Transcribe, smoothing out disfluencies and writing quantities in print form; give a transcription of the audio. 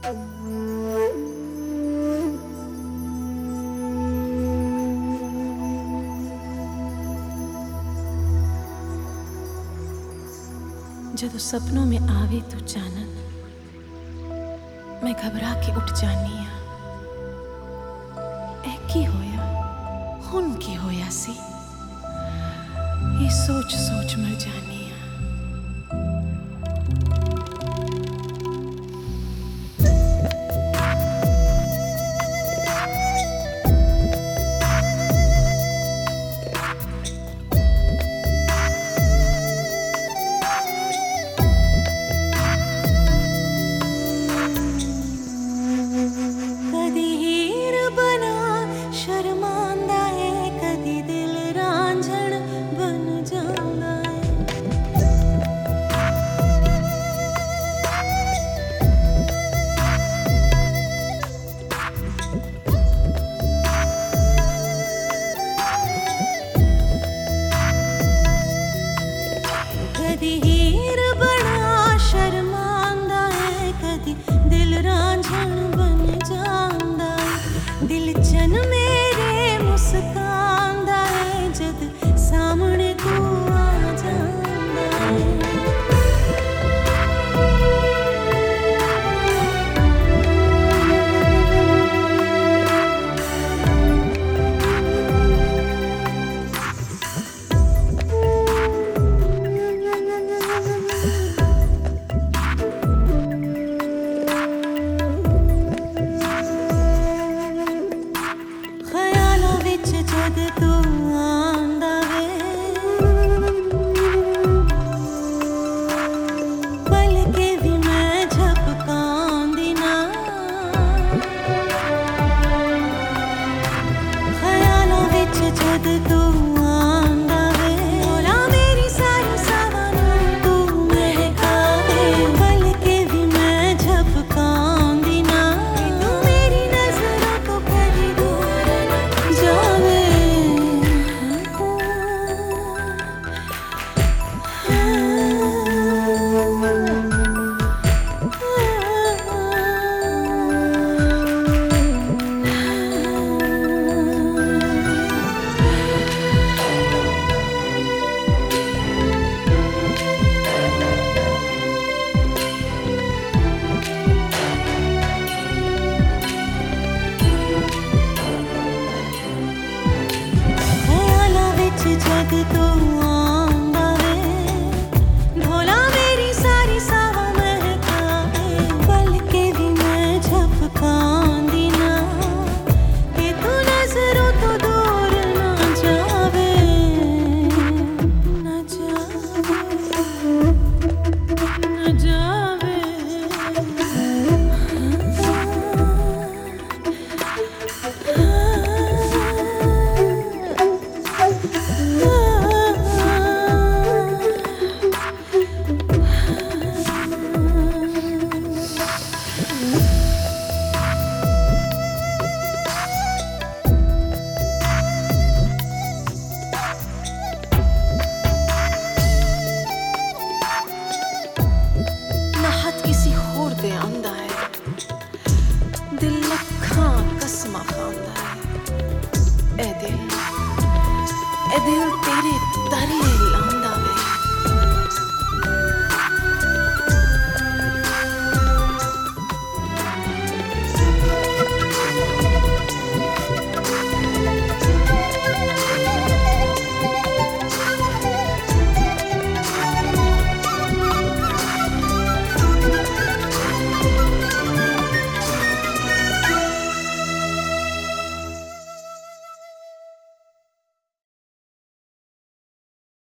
जदों सपनों में आवे तू चानन, मैं घबरा के उठ जानी आ। ए की होया, हुन की होया सी, ये सोच सोच मर जानी आ। कदी हीर बड़ा शर्मांदा है, कदी दिल रांझण बन जांदा है। दिल चन मेरे मुस्कांदा है, जद सामने तू आ जांदा है। जद तू आंदा वे, पल के भी मैं झपकांदी ना। ख्यालों विच जद तू आंदा वे, ओला मेरी सारी सवाना तू महका दे। पल के भी मैं झपकांदी ना, तू मेरी नजरों को कभी दूर न जावे। जद तू